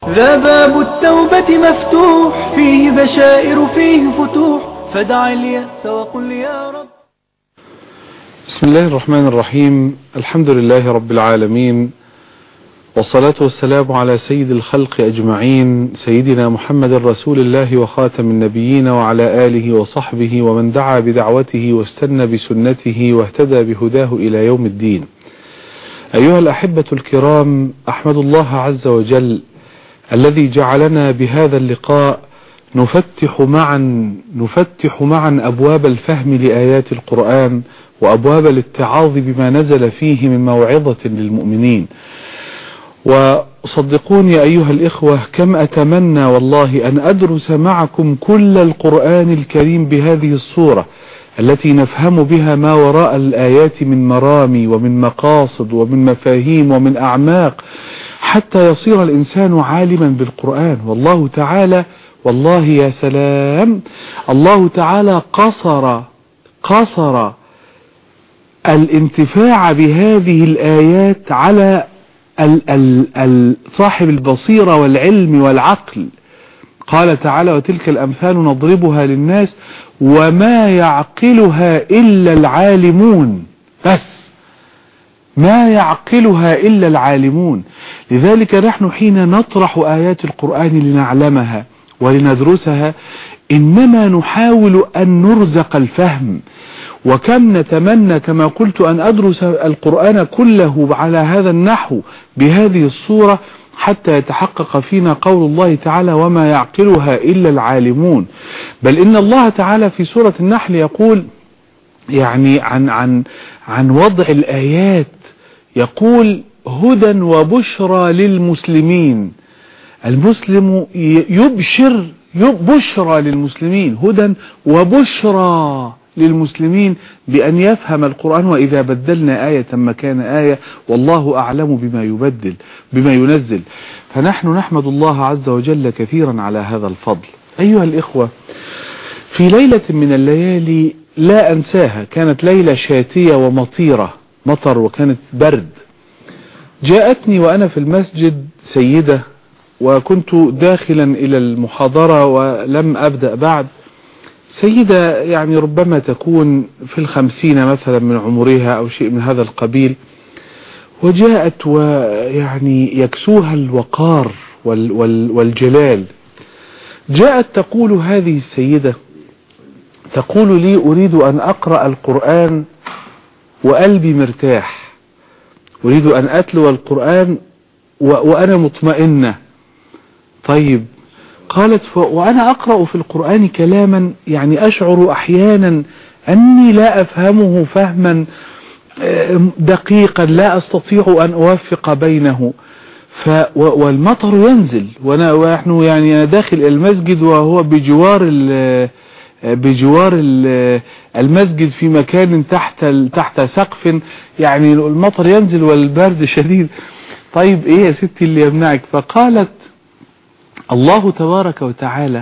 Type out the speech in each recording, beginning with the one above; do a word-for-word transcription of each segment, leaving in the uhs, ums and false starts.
ذا باب التوبة مفتوح، فيه بشائر فيه فتوح، فدع اليأس وقل يا رب. بسم الله الرحمن الرحيم. الحمد لله رب العالمين، والصلاة والسلام على سيد الخلق أجمعين، سيدنا محمد رسول الله وخاتم النبيين، وعلى آله وصحبه ومن دعا بدعوته واستنى بسنته واهتدى بهداه إلى يوم الدين. أيها الأحبة الكرام، أحمد الله عز وجل الذي جعلنا بهذا اللقاء نفتح معا نفتح معا أبواب الفهم لآيات القرآن وأبواب الاتعاظ بما نزل فيه من موعظة للمؤمنين. وصدقوني أيها الإخوة، كم أتمنى والله أن أدرس معكم كل القرآن الكريم بهذه الصورة التي نفهم بها ما وراء الآيات من مرامي ومن مقاصد ومن مفاهيم ومن أعماق، حتى يصير الإنسان عالما بالقرآن. والله تعالى، والله يا سلام، الله تعالى قصر قصر الانتفاع بهذه الآيات على ال ال ال صاحب البصيرة والعلم والعقل. قال تعالى: وتلك الأمثال نضربها للناس وما يعقلها إلا العالمون. بس ما يعقلها إلا العالمون. لذلك نحن حين نطرح آيات القرآن لنعلمها ولندرسها إنما نحاول أن نرزق الفهم. وكم نتمنى كما قلت أن أدرس القرآن كله على هذا النحو بهذه الصورة حتى يتحقق فينا قول الله تعالى: وما يعقلها إلا العالمون. بل إن الله تعالى في سورة النحل يقول يعني عن عن عن وضع الآيات، يقول: هدى وبشرى للمسلمين. المسلم يبشر بشرى للمسلمين، هدى وبشرى للمسلمين بأن يفهم القرآن. وإذا بدلنا آية مكان آية والله أعلم بما يبدل بما ينزل. فنحن نحمد الله عز وجل كثيرا على هذا الفضل. أيها الإخوة، في ليلة من الليالي لا أنساها، كانت ليلة شاتية ومطيرة، مطر وكانت برد. جاءتني وأنا في المسجد سيدة، وكنت داخلا إلى المحاضرة ولم أبدأ بعد. سيدة يعني ربما تكون في الخمسين مثلا من عمرها أو شيء من هذا القبيل، وجاءت ويعني يكسوها الوقار وال وال والجلال. جاءت تقول هذه السيدة، تقول لي: أريد أن أقرأ القرآن وقلبي مرتاح، أريد أن أتلو القرآن وأنا مطمئنة. طيب، قالت: وأنا أقرأ في القرآن كلاما يعني أشعر أحيانا أني لا أفهمه فهما دقيقا، لا أستطيع أن أوفق بينه. ف والمطر ينزل ونحن يعني داخل المسجد وهو بجوار بجوار المسجد في مكان تحت تحت سقف، يعني المطر ينزل والبرد شديد. طيب ايه يا ستي اللي يمنعك؟ فقالت: الله تبارك وتعالى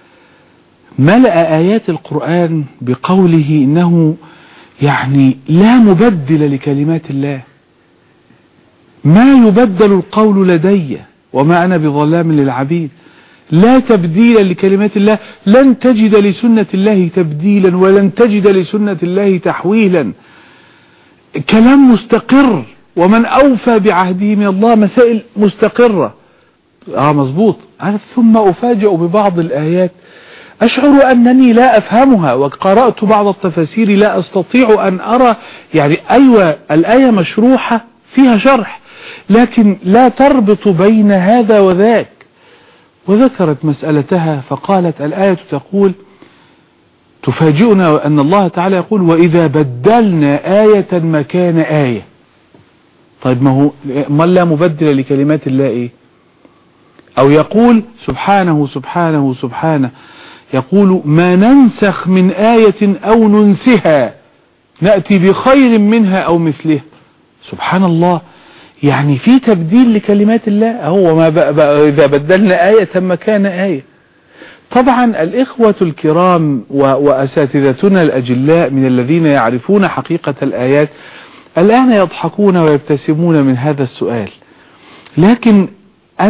ملأ آيات القرآن بقوله إنه يعني لا مبدل لكلمات الله، ما يبدل القول لدي وما أنا بظلام للعبيد، لا تبديل لكلمات الله، لن تجد لسنة الله تبديلا ولن تجد لسنة الله تحويلا. كلام مستقر، ومن أوفى بعهده من الله، مسائل مستقرة. اه مظبوط. ثم أفاجأ ببعض الآيات أشعر أنني لا أفهمها، وقرأت بعض التفاسير لا أستطيع أن أرى، يعني أيوة الآية مشروحة فيها شرح لكن لا تربط بين هذا وذاك. وذكرت مسألتها فقالت: الآية تقول، تفاجئنا أن الله تعالى يقول: وإذا بدلنا آية مكان آية. طيب ما هو ما لا مبدل لكلمات الله إيه؟ أو يقول سبحانه سبحانه سبحانه، يقول: ما ننسخ من آية أو ننسها نأتي بخير منها أو مثلها. سبحان الله، يعني في تبديل لكلمات الله. هو ما بقى بقى إذا بدلنا آية مكان آية. طبعا الإخوة الكرام وأساتذتنا الأجلاء من الذين يعرفون حقيقة الآيات الآن يضحكون ويبتسمون من هذا السؤال، لكن أنا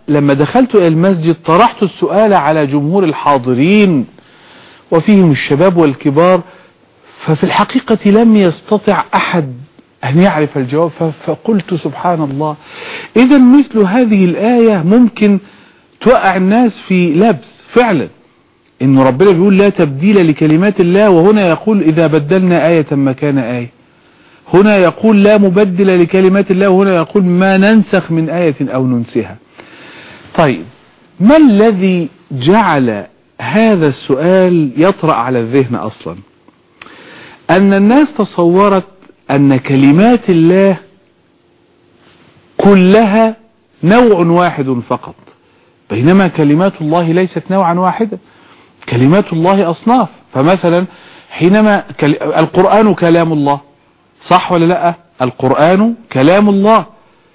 لما دخلت إلى المسجد طرحت السؤال على جمهور الحاضرين وفيهم الشباب والكبار، ففي الحقيقة لم يستطع أحد أن يعرف الجواب. فقلت سبحان الله، إذا مثل هذه الآية ممكن توقع الناس في لبس فعلا، إن ربنا بيقول لا تبديل لكلمات الله، وهنا يقول إذا بدلنا آية مكان آية. هنا يقول لا مبدل لكلمات الله، وهنا يقول ما ننسخ من آية أو ننسها. طيب، ما الذي جعل هذا السؤال يطرأ على الذهن أصلا؟ أن الناس تصورت أن كلمات الله كلها نوع واحد فقط، بينما كلمات الله ليست نوعا واحدا، كلمات الله أصناف. فمثلا حينما القرآن كلام الله، صح ولا لا؟ القرآن كلام الله.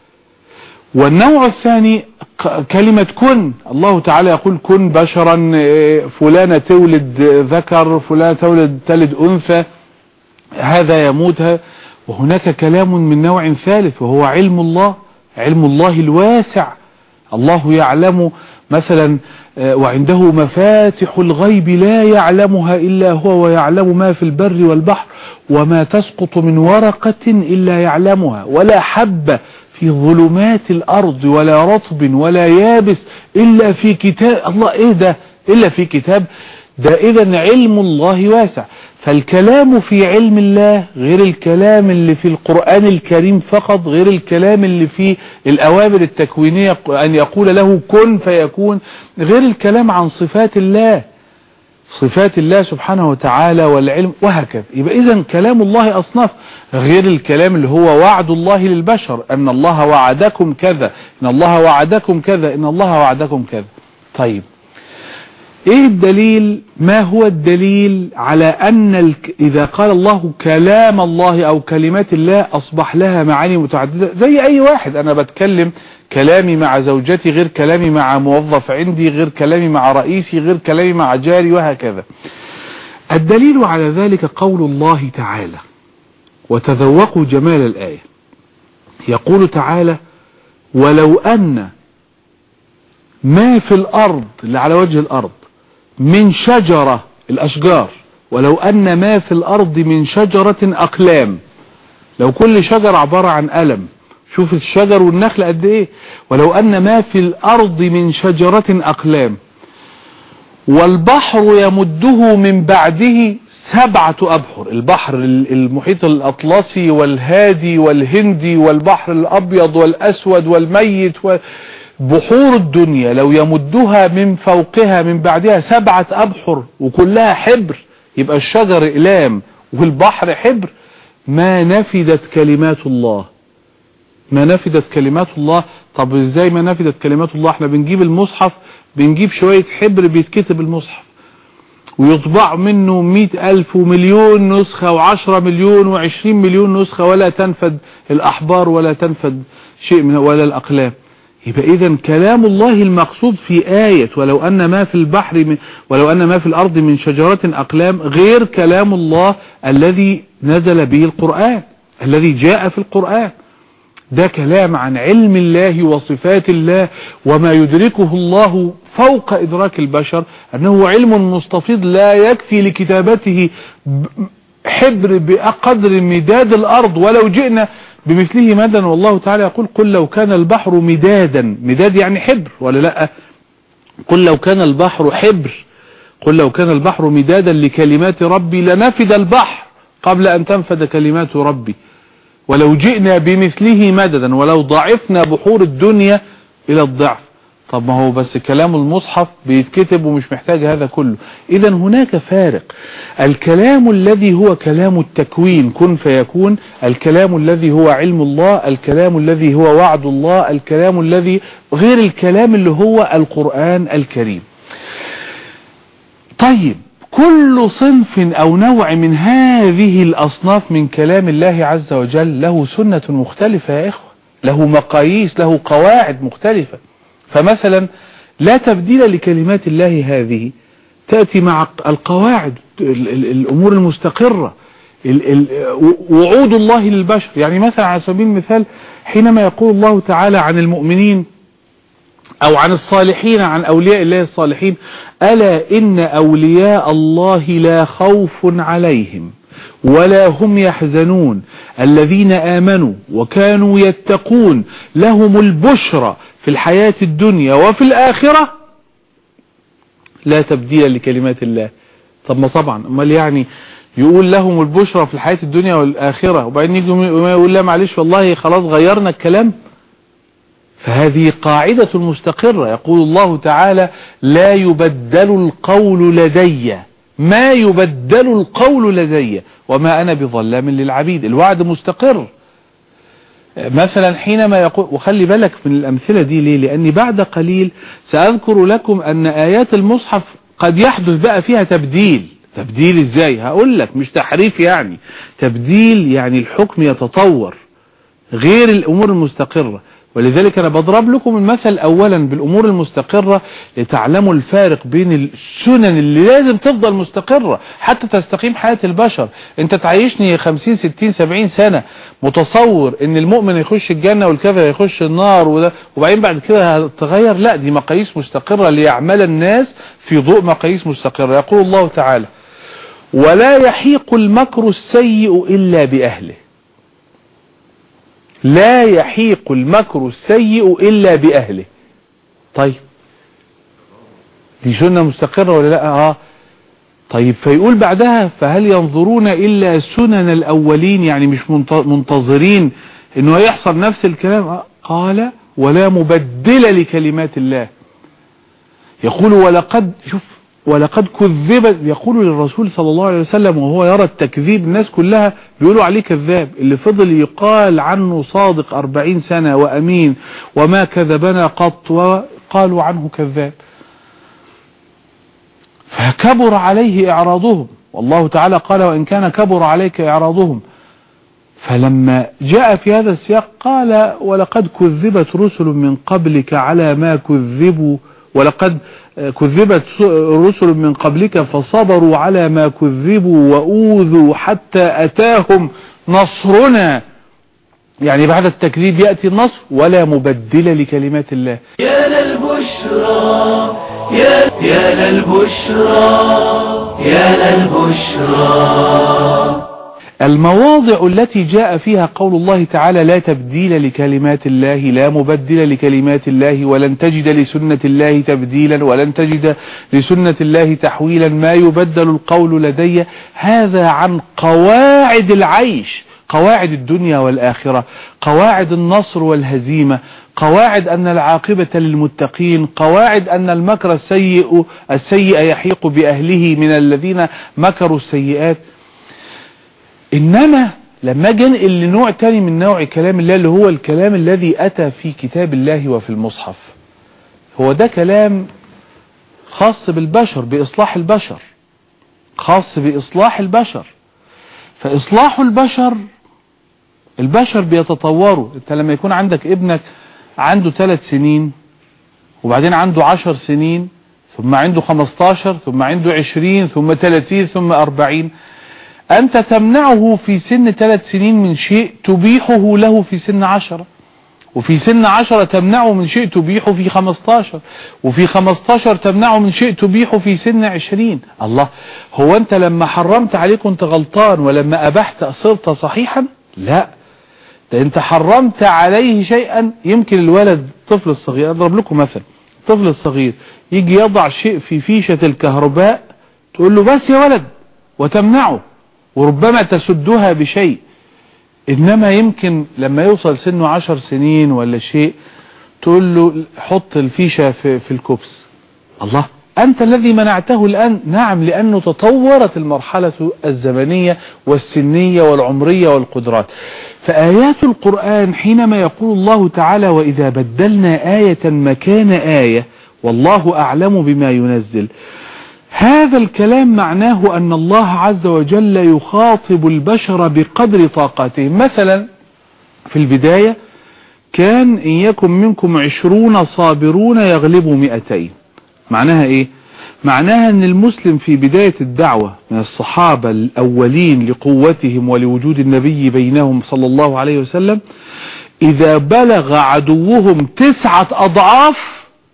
والنوع الثاني كلمة كن، الله تعالى يقول كن بشرا، فلانة تولد ذكر، فلانة تولد تلد أنثى، هذا يموتها. وهناك كلام من نوع ثالث وهو علم الله، علم الله الواسع. الله يعلم مثلا وعنده مفاتح الغيب لا يعلمها إلا هو، ويعلم ما في البر والبحر، وما تسقط من ورقة إلا يعلمها، ولا حبة في ظلمات الأرض ولا رطب ولا يابس إلا في كتاب. الله، إيه ده؟ إلا في كتاب. ده إذا علم الله واسع. فالكلام في علم الله غير الكلام اللي في القرآن الكريم فقط، غير الكلام اللي في الأوامر التكوينية أن يقول له كن فيكون، غير الكلام عن صفات الله، صفات الله سبحانه وتعالى والعلم وهكذا. يبقى إذن كلام الله أصناف، غير الكلام اللي هو وعد الله للبشر، أن الله وعدكم كذا، إن الله وعدكم كذا، إن الله وعدكم كذا. طيب، ايه الدليل؟ ما هو الدليل على ان الك... اذا قال الله كلام الله او كلمات الله اصبح لها معاني متعددة؟ زي اي واحد، انا بتكلم كلامي مع زوجتي غير كلامي مع موظف عندي، غير كلامي مع رئيسي، غير كلامي مع جاري، وهكذا. الدليل على ذلك قول الله تعالى، وتذوقوا جمال الآية. يقول تعالى ولو أن ما في الأرض، اللي على وجه الأرض، من شجرة، الأشجار، ولو أن ما في الأرض من شجرة أقلام، لو كل شجرة عبارة عن قلم، شوف الشجر والنخل قد إيه، ولو أن ما في الأرض من شجرة أقلام والبحر يمده من بعده سبعة أبحر، البحر المحيط الأطلسي والهادي والهندي والبحر الأبيض والأسود والميت و بحور الدنيا لو يمدها من فوقها من بعدها سبعة أبحر وكلها حبر، يبقى الشجر إقلام والبحر حبر، ما نفدت كلمات الله، ما نفدت كلمات الله. طب ازاي ما نفدت كلمات الله؟ احنا بنجيب المصحف، بنجيب شوية حبر بيتكتب المصحف ويطبع منه مئة ألف ومليون نسخة وعشرة مليون وعشرين مليون نسخة، ولا تنفد الأحبار ولا تنفد شيء من ولا الأقلام. يبقى إذن كلام الله المقصود في آية ولو أن ما في البحر من ولو أن ما في الأرض من شجرة أقلام، غير كلام الله الذي نزل به القرآن، الذي جاء في القرآن. ده كلام عن علم الله وصفات الله، وما يدركه الله فوق إدراك البشر، أنه علم مستفيض لا يكفي لكتابته حبر بقدر مداد الأرض ولو جئنا بمثله مدا. والله تعالى يقول قل لو كان البحر مدادا، مداد يعني حبر ولا لا؟ قل لو كان البحر حبر، قل لو كان البحر مدادا لكلمات ربي لنفد البحر قبل أن تنفد كلمات ربي ولو جئنا بمثله مددا ولو ضعفنا بحور الدنيا إلى الضعف. طب ما هو بس كلام المصحف بيتكتب ومش محتاج هذا كله. إذن هناك فارق. الكلام الذي هو كلام التكوين كن فيكون، الكلام الذي هو علم الله، الكلام الذي هو وعد الله، الكلام الذي غير الكلام اللي هو القرآن الكريم. طيب، كل صنف أو نوع من هذه الأصناف من كلام الله عز وجل له سنة مختلفة يا إخوة، له مقاييس، له قواعد مختلفة. فمثلا لا تبديل لكلمات الله هذه تأتي مع القواعد، الأمور المستقرة، وعود الله للبشر. يعني مثلا على سبيل المثال حينما يقول الله تعالى عن المؤمنين أو عن الصالحين، عن أولياء الله الصالحين: ألا إن أولياء الله لا خوف عليهم ولا هم يحزنون الذين آمنوا وكانوا يتقون لهم البشرى في الحياة الدنيا وفي الآخرة لا تبديل لكلمات الله. طب ما طبعا امال يعني يقول لهم البشرى في الحياة الدنيا والآخرة وبعدين يجي يقول لا معلش والله خلاص غيرنا الكلام؟ فهذه قاعدة مستقرة. يقول الله تعالى: لا يبدل القول لدي، ما يبدل القول لدي وما أنا بظلام للعبيد. الوعد مستقر. مثلا حينما يقول، وخلي بالك من الأمثلة دي ليه؟ لأني بعد قليل سأذكر لكم أن آيات المصحف قد يحدث بقى فيها تبديل. تبديل ازاي؟ هقول لك، مش تحريف يعني، تبديل يعني الحكم يتطور غير الأمور المستقرة. ولذلك أنا بضرب لكم المثل أولا بالأمور المستقرة لتعلموا الفارق بين السنن اللي لازم تفضل مستقرة حتى تستقيم حياة البشر. انت تعيشني خمسين ستين سبعين سنة متصور ان المؤمن يخش الجنة والكافر يخش النار وبعدين بعد كده هتغير؟ لا، دي مقاييس مستقرة ليعمل الناس في ضوء مقاييس مستقرة. يقول الله تعالى: ولا يحيق المكر السيء إلا بأهله. لا يحيق المكر السيء إلا بأهله. طيب دي سنة مستقرة ولا لا؟ اه طيب فيقول بعدها: فهل ينظرون إلا سنن الأولين، يعني مش منتظرين انه يحصل نفس الكلام. آه قال: ولا مبدل لكلمات الله. يقول ولقد شوف ولقد كذب، يقول للرسول صلى الله عليه وسلم وهو يرى التكذيب، الناس كلها بيقولوا عليه كذاب، اللي فضل يقال عنه صادق أربعين سنة وأمين وما كذبنا قط، وقالوا عنه كذاب. فكبر عليه إعراضهم، والله تعالى قال: وإن كان كبر عليك إعراضهم. فلما جاء في هذا السياق قال: ولقد كذبت رسل من قبلك على ما كذبوا، ولقد كذبت رسل من قبلك فصبروا على ما كذبوا وأوذوا حتى أتاهم نصرنا. يعني بعد التكذيب يأتي النصر. ولا مبدل لكلمات الله. يا للبشرى يا يا للبشرى يا للبشرى. المواضع التي جاء فيها قول الله تعالى: لا تبديل لكلمات الله، لا مبدل لكلمات الله، ولن تجد لسنة الله تبديلا، ولن تجد لسنة الله تحويلا، ما يبدل القول لدي. هذا عن قواعد العيش، قواعد الدنيا والآخرة، قواعد النصر والهزيمة، قواعد أن العاقبة للمتقين، قواعد أن المكر السيء السيء يحيق بأهله من الذين مكروا السيئات. إنما لما جنقل لنوع تاني من نوع كلام الله، اللي هو الكلام الذي أتى في كتاب الله وفي المصحف، هو ده كلام خاص بالبشر، بإصلاح البشر، خاص بإصلاح البشر. فإصلاح البشر، البشر بيتطوروا. انت لما يكون عندك ابنك عنده ثلاث سنين وبعدين عنده عشر سنين ثم عنده خمستاشر ثم عنده عشرين ثم ثلاثين ثم أربعين، أنت تمنعه في سن ثلاث سنين من شيء تبيحه له في سن عشرة، وفي سن عشرة تمنعه من شيء تبيحه في خمستاشر، وفي خمستاشر تمنعه من شيء تبيحه في سن عشرين. الله، هو أنت لما حرمت عليه كنت غلطان ولما أبحت صرت صحيحا؟ لا، ده أنت حرمت عليه شيئا. يمكن الولد الطفل الصغير، أضرب لكم مثلا، الطفل الصغير يجي يضع شيء في فيشة الكهرباء تقول له بس يا ولد وتمنعه، وربما تسدها بشيء. إنما يمكن لما يوصل سنه عشر سنين ولا شيء تقول له حط الفيشة في, في الكبس. الله، أنت الذي منعته الآن. نعم، لأنه تطورت المرحلة الزمنية والسنية والعمرية والقدرات. فآيات القرآن حينما يقول الله تعالى: وإذا بدلنا آية مكان آية والله أعلم بما ينزل، هذا الكلام معناه أن الله عز وجل يخاطب البشر بقدر طاقتهم. مثلا في البداية كان إن يكن منكم عشرون صابرون يغلبوا مئتين. معناها إيه؟ معناها أن المسلم في بداية الدعوة من الصحابة الأولين لقوتهم ولوجود النبي بينهم صلى الله عليه وسلم، إذا بلغ عدوهم تسعة أضعاف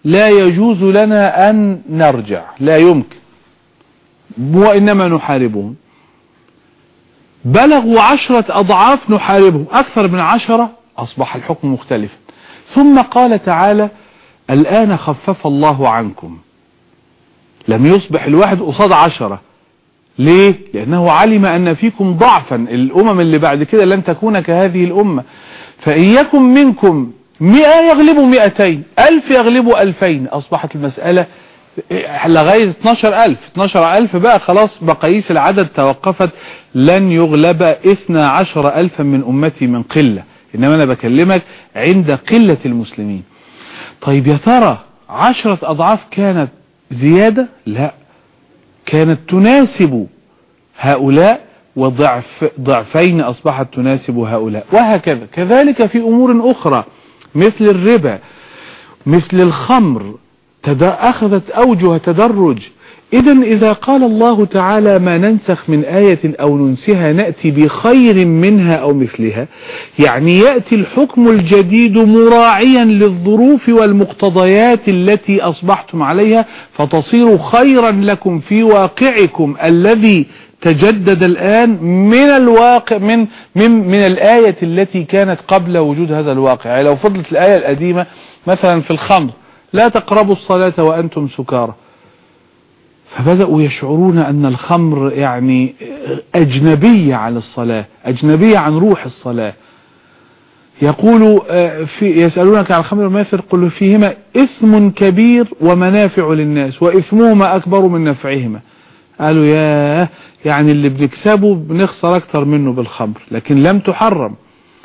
لا يجوز لنا أن نرجع، لا يمكن، وإنما نحاربهم. بلغوا عشرة أضعاف نحاربهم، أكثر من عشرة أصبح الحكم مختلفا. ثم قال تعالى الآن خفف الله عنكم، لم يصبح الواحد قصاد عشرة. ليه؟ لأنه علم أن فيكم ضعفا، الأمم اللي بعد كده لن تكون كهذه الأمة. فإن يكن منكم مئة يغلبوا مئتين، ألف يغلبوا ألفين. أصبحت المسألة لغاية اتناشر ألف، اتناشر ألف بقى خلاص مقاييس العدد توقفت، لن يغلب اثنا عشر ألفا من أمتي من قلة، إنما أنا بكلمك عند قلة المسلمين. طيب يا ترى عشرة أضعاف كانت زيادة؟ لا، كانت تناسب هؤلاء، وضعف ضعفين أصبحت تناسب هؤلاء، وهكذا. كذلك في أمور أخرى مثل الربا، مثل الخمر، أخذت أوجه تدرج. إذن إذا قال الله تعالى ما ننسخ من آية أو ننسها نأتي بخير منها أو مثلها، يعني يأتي الحكم الجديد مراعيا للظروف والمقتضيات التي أصبحتم عليها، فتصير خيرا لكم في واقعكم الذي تجدد الآن من الواقع من من من الآية التي كانت قبل وجود هذا الواقع. يعني لو فضلت الآية القديمة مثلا في الخمر لا تقربوا الصلاة وأنتم سكارى، فبدأوا يشعرون أن الخمر يعني أجنبية عن الصلاة، أجنبية عن روح الصلاة. يقول في يسألونك عن الخمر والميسر قل فيهما إثم كبير ومنافع للناس وإثمهما أكبر من نفعهما. قالوا يا يعني اللي بنكسبه بنخسر أكتر منه بالخمر، لكن لم تحرم.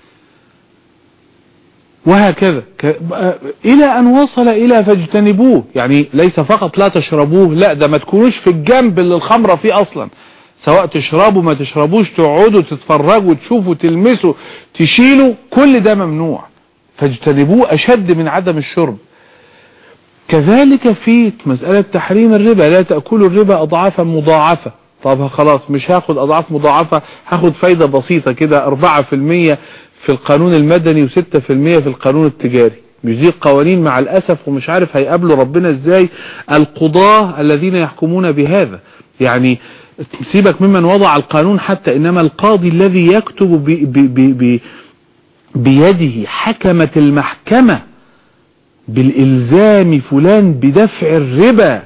وهكذا إلى أن وصل إلى فاجتنبوه، يعني ليس فقط لا تشربوه، لا ده ما تكونوش في الجنب اللي الخمرة فيه أصلا، سواء تشربوا ما تشربوش، تقعدوا تتفرجوا تشوفوا تلمسوا تشيلوا، كل ده ممنوع. فاجتنبوه أشد من عدم الشرب. كذلك في مسألة تحريم الربا، لا تأكلوا الربا أضعافا مضاعفة. طب خلاص مش هاخد أضعاف مضاعفة، هاخد فايدة بسيطة كده أربعة في المية في القانون المدني وستة في المية في القانون التجاري. مش دي القوانين مع الأسف، ومش عارف هيقابلوا ربنا ازاي القضاة الذين يحكمون بهذا. يعني سيبك ممن وضع القانون حتى، إنما القاضي الذي يكتب بي بي بي بي بيده حكمت المحكمة بالإلزام فلان بدفع الربا،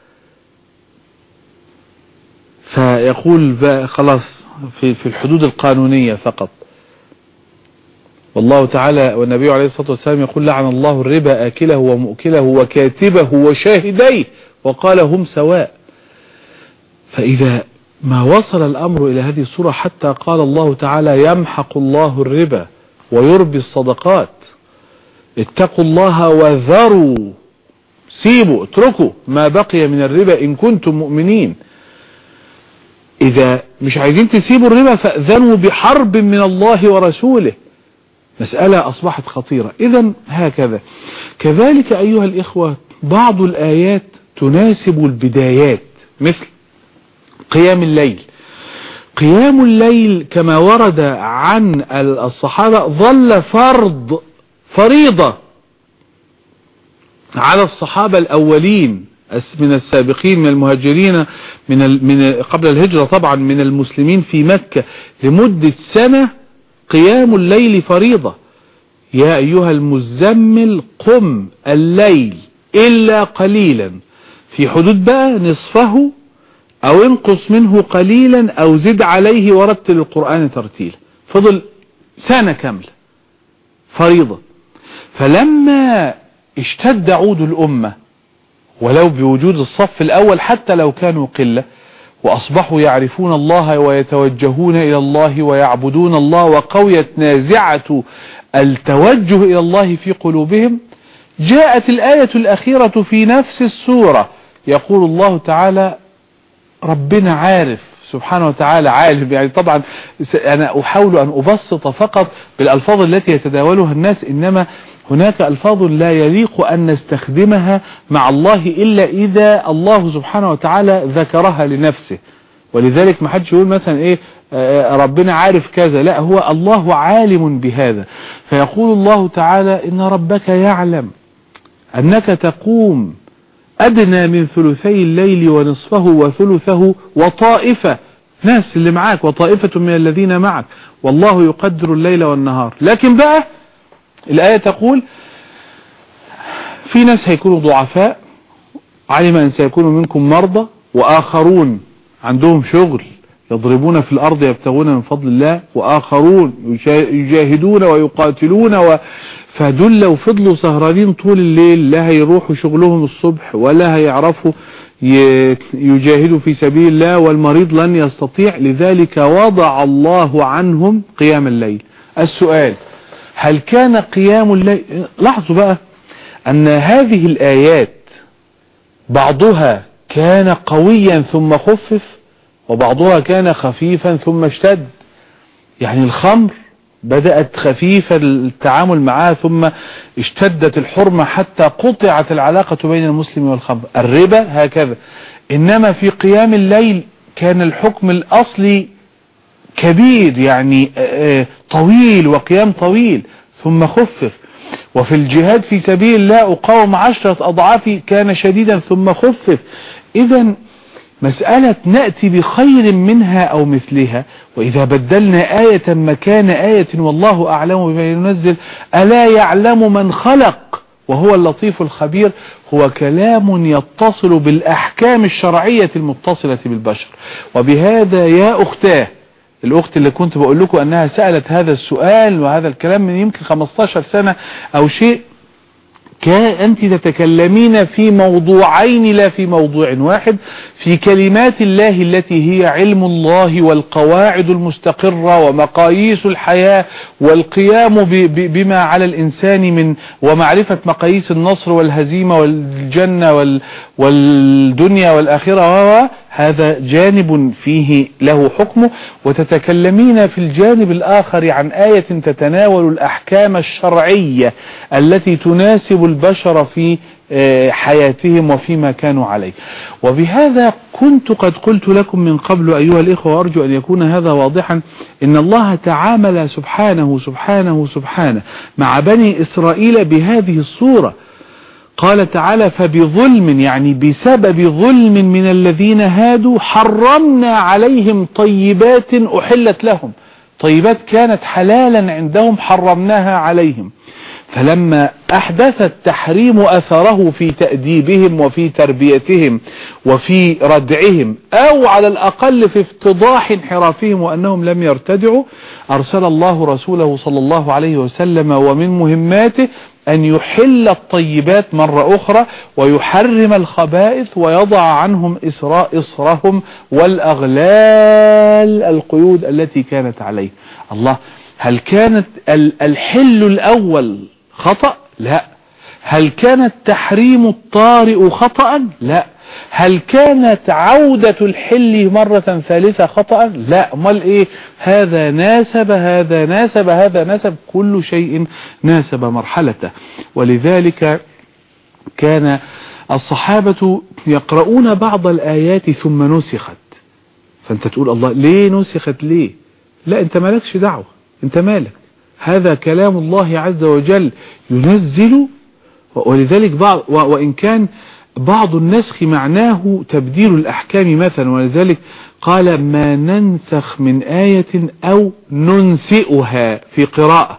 فيقول خلاص في في الحدود القانونية فقط. والله تعالى والنبي عليه الصلاة والسلام يقول لعن الله الربا آكله ومؤكله وكاتبه وشاهديه وقال هم سواء. فإذا ما وصل الأمر إلى هذه الصورة حتى قال الله تعالى يمحق الله الربا ويربي الصدقات، اتقوا الله وذروا، سيبوا اتركوا ما بقي من الربا إن كنتم مؤمنين. إذا مش عايزين تسيبوا الربا فأذنوا بحرب من الله ورسوله. مسألة أصبحت خطيرة. إذن هكذا. كذلك أيها الإخوة بعض الآيات تناسب البدايات، مثل قيام الليل. قيام الليل كما ورد عن الصحابة ظل فرض فريضة على الصحابة الأولين من السابقين من المهاجرين من من قبل الهجرة طبعا من المسلمين في مكة لمدة سنة. قيام الليل فريضة. يا أيها المزمل قم الليل إلا قليلا، في حدود بقى نصفه أو انقص منه قليلا أو زد عليه ورتل القرآن ترتيلا. فضل سنة كاملة فريضة. فلما اشتد عود الأمة ولو بوجود الصف الأول حتى لو كانوا قلة، وأصبحوا يعرفون الله ويتوجهون إلى الله ويعبدون الله، وقويت نازعة التوجه إلى الله في قلوبهم، جاءت الآية الأخيرة في نفس السورة يقول الله تعالى ربنا عارف سبحانه وتعالى عالم. يعني طبعا أنا أحاول أن أبسط فقط بالألفاظ التي يتداولها الناس، إنما هناك ألفاظ لا يليق أن نستخدمها مع الله إلا إذا الله سبحانه وتعالى ذكرها لنفسه. ولذلك ما حدش يقول مثلا إيه ربنا عارف كذا، لا، هو الله عالم بهذا. فيقول الله تعالى إن ربك يعلم أنك تقوم أدنى من ثلثي الليل ونصفه وثلثه وطائفة، ناس اللي معاك، وطائفة من الذين معك، والله يقدر الليل والنهار. لكن بقى الآية تقول في ناس هيكونوا ضعفاء، علم أن سيكون منكم مرضى، وآخرون عندهم شغل يضربون في الأرض يبتغون من فضل الله، وآخرون يجاهدون ويقاتلون و... فدول لو فضلوا سهرانين طول الليل لا هيروحوا شغلهم الصبح ولا هيعرفوا يجاهدوا في سبيل الله، والمريض لن يستطيع. لذلك وضع الله عنهم قيام الليل. السؤال: هل كان قيام الليل، لاحظوا بقى أن هذه الآيات بعضها كان قويا ثم خفف، وبعضها كان خفيفا ثم اشتد. يعني الخمر بدأت خفيفة التعامل معها ثم اشتدت الحرمة حتى قطعت العلاقة بين المسلم والخمر. الربا هكذا. إنما في قيام الليل كان الحكم الأصلي كبير، يعني طويل وقيام طويل ثم خفف. وفي الجهاد في سبيل الله أقاوم عشرة أضعاف كان شديدا ثم خفف. إذن مسألة نأتي بخير منها أو مثلها، وإذا بدلنا آية مكان آية والله أعلم بما ينزل، ألا يعلم من خلق وهو اللطيف الخبير، هو كلام يتصل بالأحكام الشرعية المتصلة بالبشر. وبهذا يا أختاه، الأخت اللي كنت بقول لكم أنها سألت هذا السؤال وهذا الكلام من يمكن خمستاشر سنة أو شيء، أنت تتكلمين في موضوعين لا في موضوع واحد، في كلمات الله التي هي علم الله والقواعد المستقرة ومقاييس الحياة والقيام بما على الإنسان من ومعرفة مقاييس النصر والهزيمة والجنة والدنيا والآخرة، هذا جانب فيه له حكمه. وتتكلمين في الجانب الآخر عن آية تتناول الأحكام الشرعية التي تناسب البشر في حياتهم وفيما كانوا عليه. وبهذا كنت قد قلت لكم من قبل أيها الإخوة، وأرجو أن يكون هذا واضحا، إن الله تعامل سبحانه سبحانه سبحانه مع بني إسرائيل بهذه الصورة. قال تعالى: فبظلم، يعني بسبب ظلم من الذين هادوا حرمنا عليهم طيبات أحلت لهم. طيبات كانت حلالا عندهم حرمناها عليهم. فلما أحدث التحريم أثره في تأديبهم وفي تربيتهم وفي ردعهم، أو على الأقل في افتضاح انحرافهم وأنهم لم يرتدعوا، أرسل الله رسوله صلى الله عليه وسلم، ومن مهماته أن يحل الطيبات مرة أخرى ويحرم الخبائث ويضع عنهم إسراء إصرهم والأغلال القيود التي كانت عليه. الله، هل كانت الحل الأول خطأ؟ لا. هل كان التحريم الطارئ خطأ؟ لا. هل كانت عودة الحل مرة ثالثة خطأ؟ لا. امال ايه؟ هذا ناسب هذا ناسب هذا ناسب، كل شيء ناسب مرحلته. ولذلك كان الصحابة يقرؤون بعض الآيات ثم نسخت، فانت تقول الله ليه نسخت ليه؟ لا، انت مالكش دعوة، انت مالك، هذا كلام الله عز وجل ينزل. ولذلك بعض وإن كان بعض النسخ معناه تبديل الأحكام مثلا، ولذلك قال: ما ننسخ من آية أو ننسئها، في قراءة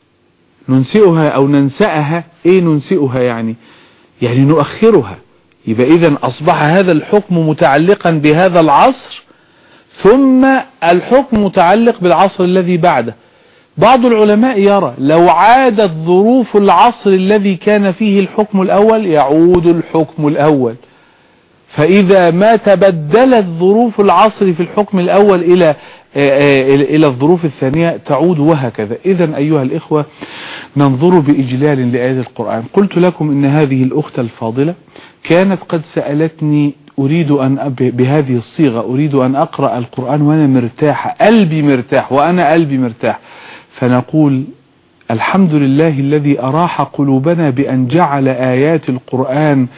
ننسئها أو ننسأها. ايه ننسئها يعني؟ يعني نؤخرها. يبقى إذن أصبح هذا الحكم متعلقا بهذا العصر، ثم الحكم متعلق بالعصر الذي بعده. بعض العلماء يرى لو عادت ظروف العصر الذي كان فيه الحكم الأول يعود الحكم الأول، فإذا ما تبدلت ظروف العصر في الحكم الأول إلى إلى الظروف الثانية تعود، وهكذا. إذن أيها الإخوة، ننظر بإجلال لآيات القرآن. قلت لكم إن هذه الأخت الفاضلة كانت قد سألتني: أريد أن بهذه الصيغة أريد أن أقرأ القرآن وأنا مرتاحة، قلبي مرتاح وأنا قلبي مرتاح. فنقول: الحمد لله الذي أراح قلوبنا بأن جعل آيات القرآن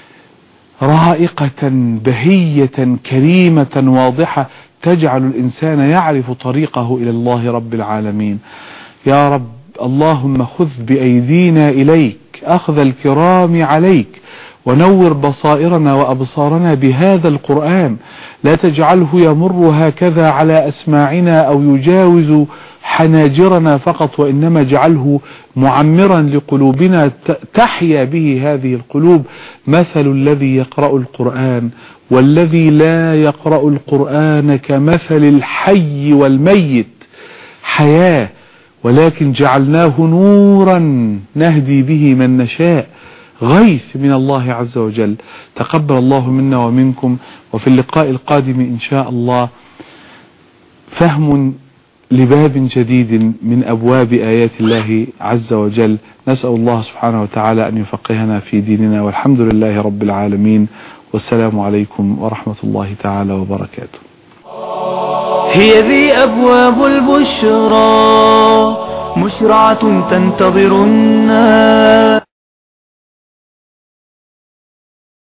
رائقة بهية كريمة واضحة تجعل الإنسان يعرف طريقه إلى الله رب العالمين. يا رب اللهم خذ بأيدينا إليك أخذ الكرام عليك، ونور بصائرنا وأبصارنا بهذا القرآن، لا تجعله يمر هكذا على أسماعنا أو يجاوز حناجرنا فقط، وإنما اجعله معمرا لقلوبنا تحيا به هذه القلوب. مثل الذي يقرأ القرآن والذي لا يقرأ القرآن كمثل الحي والميت، حياة ولكن جعلناه نورا نهدي به من نشاء، غيث من الله عز وجل. تقبل الله منا ومنكم، وفي اللقاء القادم إن شاء الله فهم لباب جديد من أبواب آيات الله عز وجل. نسأل الله سبحانه وتعالى أن يفقهنا في ديننا، والحمد لله رب العالمين، والسلام عليكم ورحمة الله تعالى وبركاته. هي ذي أبواب البشرى مشرعة تنتظر الناس.